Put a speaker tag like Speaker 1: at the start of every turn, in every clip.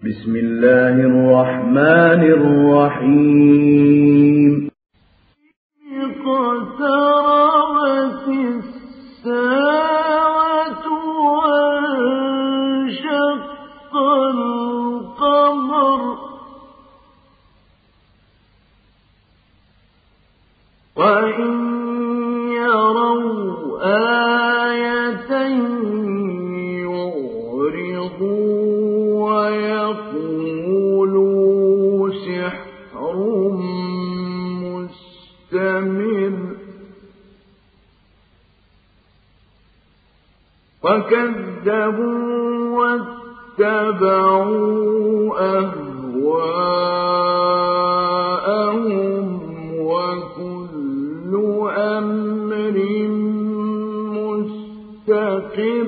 Speaker 1: بسم الله الرحمن الرحيم
Speaker 2: اقتربت الساعة وانشق القمر وإن يروا آية يعرضوا ويقولوا سحر مستمر وكذبوا واتبعوا أهواءهم وكل أمر مستقر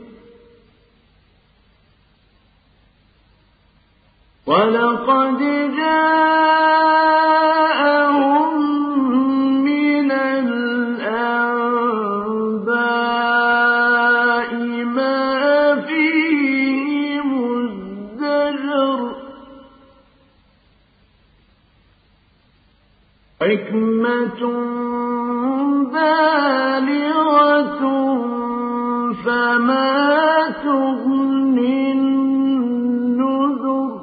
Speaker 2: ولقد جاءهم من الأنباء ما فيه مزدجر حكمة بالغة فما تغني النذر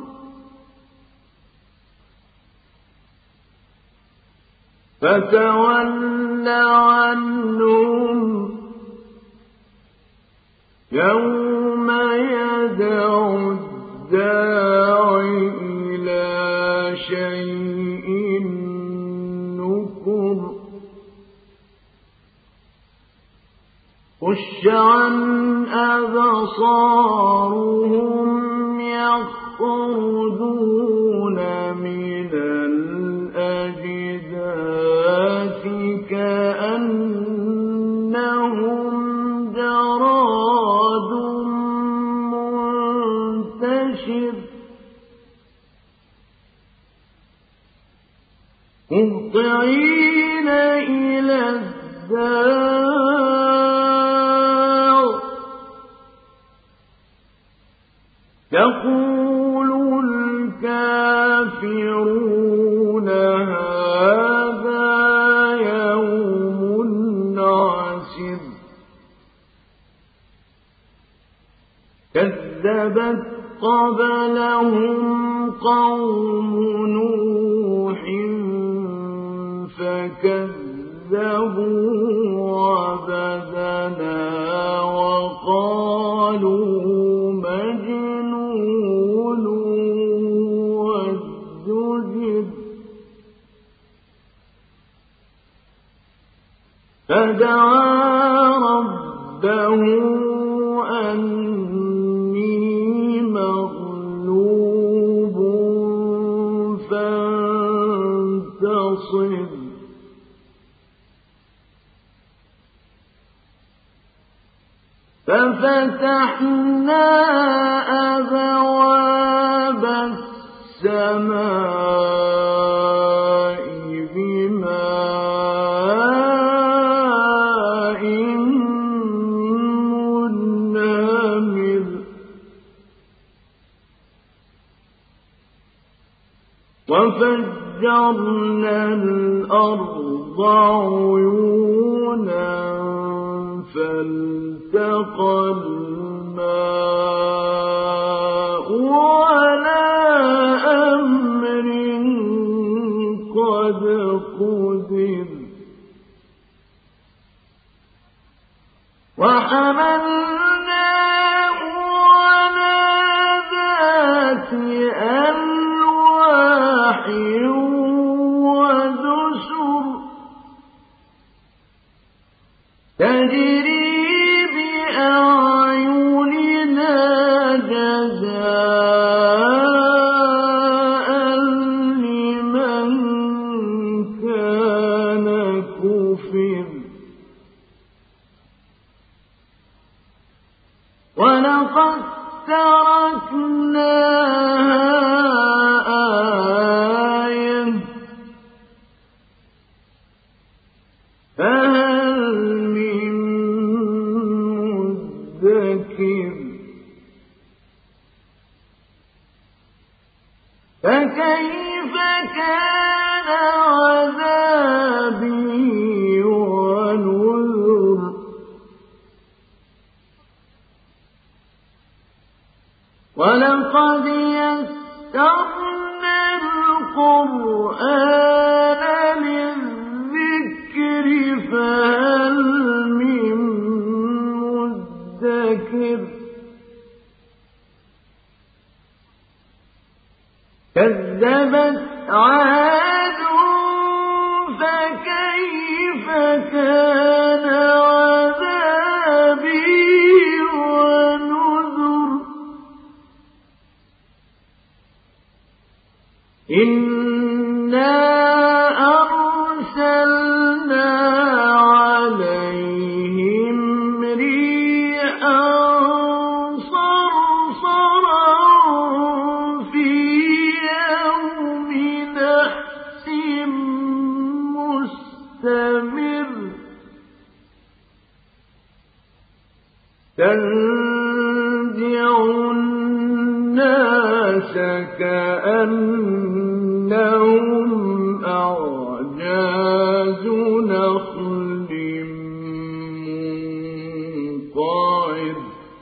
Speaker 2: فتول عنهم يوم يدعو الداع إلى شيء نكر خش عن أبصارهم يخرجون من الأجداث كأنهم جراد منتشر مهطعين إلى الداع يقول الكافرون هذا يوم عسر كذبت قبلهم قوم نوح فكذبوا عبدنا وقالوا مجنون وازدجر فدعا ربه أني مغلوب فانتصر ففتحنا أبواب السماء بماء منهمر وفجرنا الأرض عيونا فالتقى الماء على أمر قد قدر وحملناه على ذات ألواح ودسر تجري بأعيننا جزاء لمن كان كفر ولقد تركناها فكيف كان عذابي ونذر ولقد يسرنا القرآن للذكر فهل من مدكر كذبت عاد فكيف كان عذابي ونذر إنا أرسلنا عليهم ريحا صرصرا في يوم نحس مستمر تنزع الناس كأنهم أعجاز نخل منقعر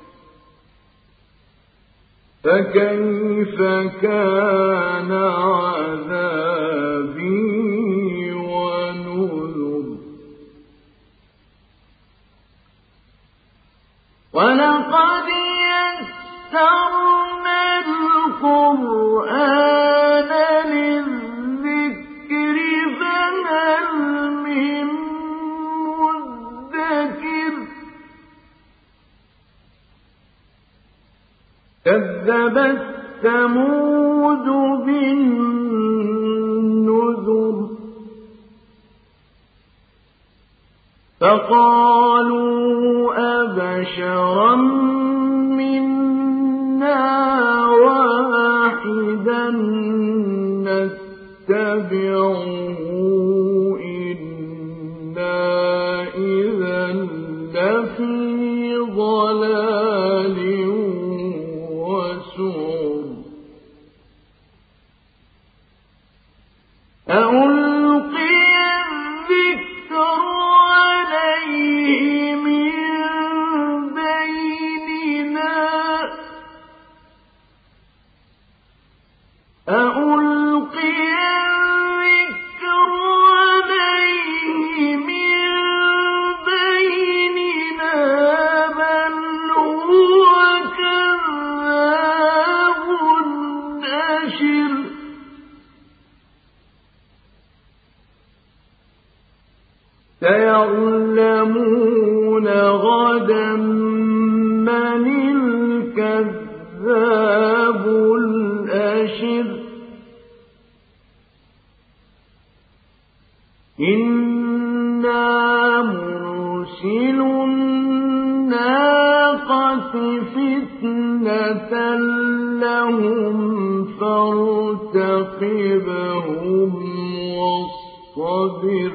Speaker 2: فكيف كان عذابي ونذر ولقد يسرنا القرآن للذكر فهل من مدكر كذبت ثمود بالنذر فقالوا أبشرا منا واحدا نتبعه إنا إذا لفي ضلال وسعر ألقي الذكر عليه من بيننا ألقي الذكر عليه من بيننا بل هو كذاب أشر سيعلمون غدا من الكذاب الأشر إنا مرسل الناقة فتنة لهم فارتقبهم واصطبر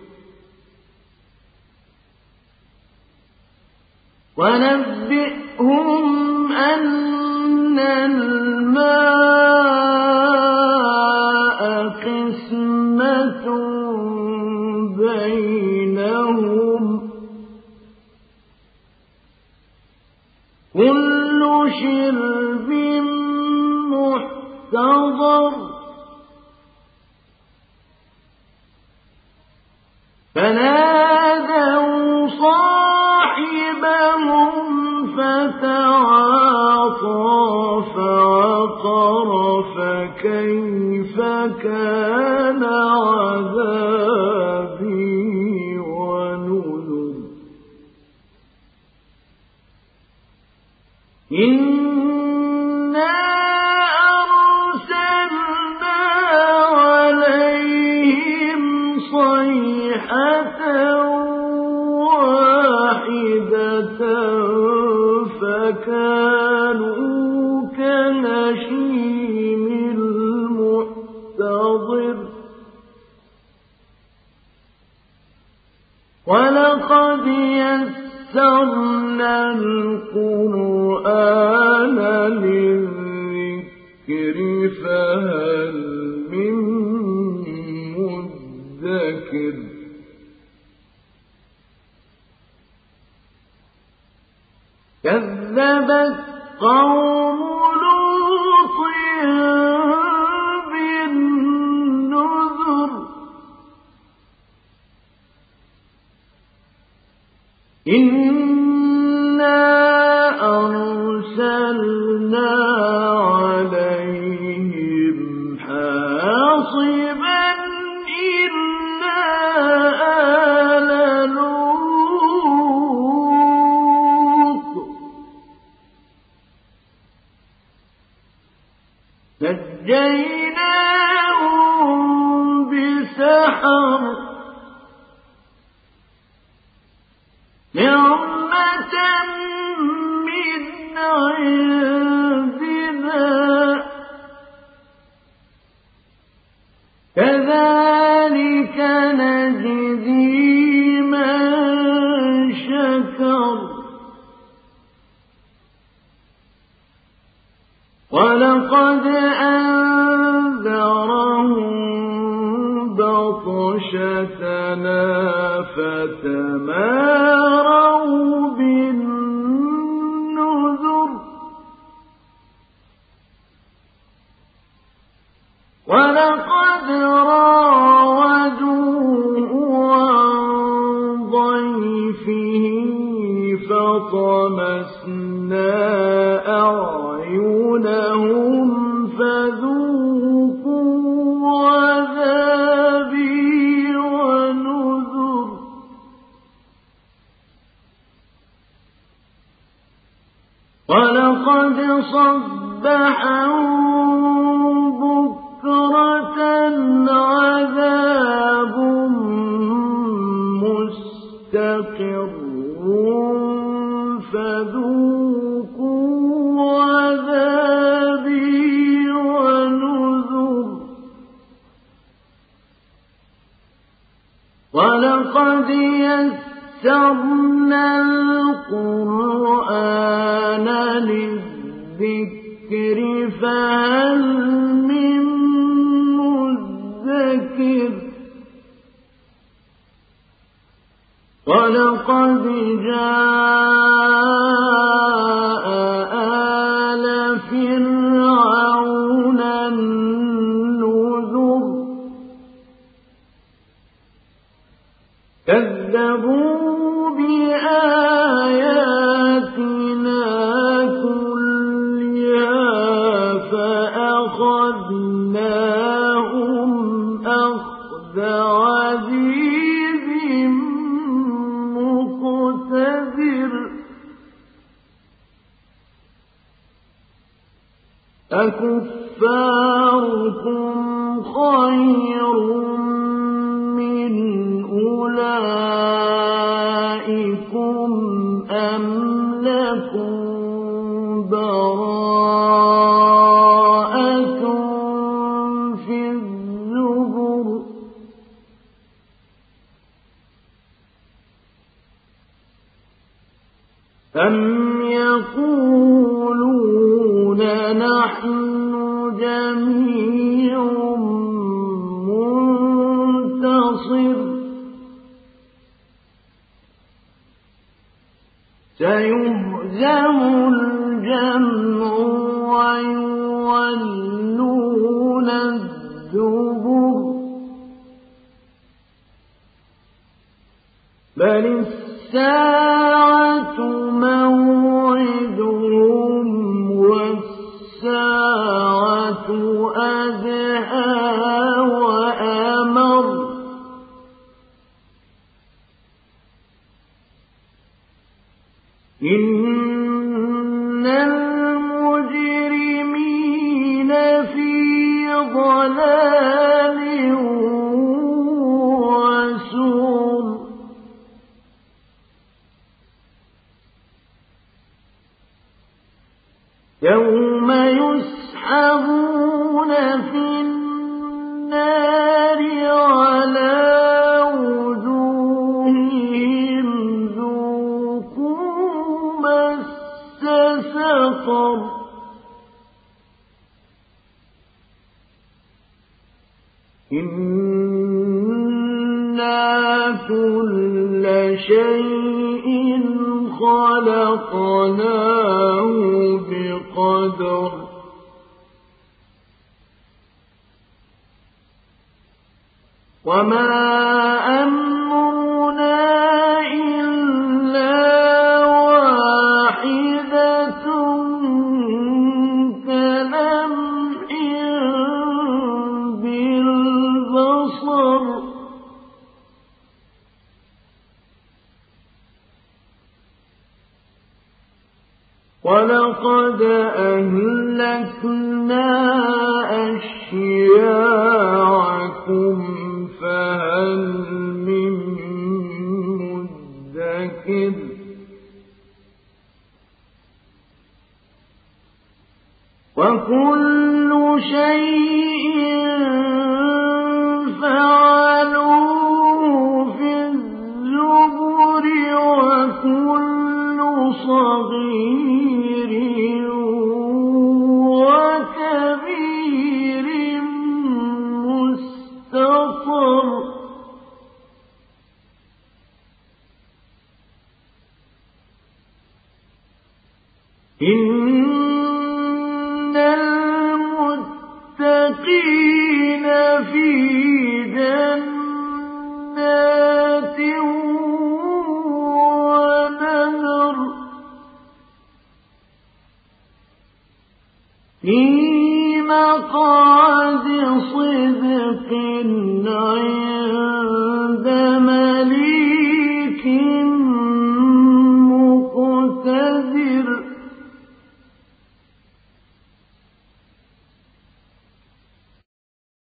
Speaker 2: ونبئهم أن الماء قسمة بينهم كل شرب محتضر فنادوا صاحبهم فتعاطى فعقر فكيف كان عذابي ونذر إنا أرسلنا عليهم صيحة واحدة فكانوا كنشيم المحتضر ولقد يسرنا القرآن للذكر فهل من مدكر كذبت قوم لوط بالنذر إنا أرسلنا عليهم حاصبا إلا آل لوط نجيناهم بسحر نعمة من عندنا كذلك نجزي من شكر ولقد أنذرهم بطشتنا فتماروا بالنذر ولقد راودوه عن ضيفه فطمسنا أعينهم فذوقوا عذابي ونذر ولقد صبحهم بكرة عذاب مستقر فذوقوا عذابي ونذر ولقد يسرنا القرآن للذكر فهل من مدكر ولقد جاء آل فرعون النذر كذبوا بآياتنا كلها فأخذناهم أخذ عزيز مقتدر أكفاركم خير من أولئكم أم لكم براءة في الزبر أم يقولون نحن جميع منتصر سيهزم الجمع ويولون الدبر بل الساعة موعدهم والساعة أدهى وأمر إن المجرمين في ضلال وسعر يوم يسحبون في النار على وجوههم ذوقوا مس سقر إنا كل شيء خلقناه بقدر وما أمرنا إلا واحدة كلمح بالبصر ولقد أهلكنا أشياعكم فهل من مدكر وكل شيء فعلوه في الزبر وكل صغير وكبير مستطر إن المتقين في جنات ونهر في مقعد صدق عند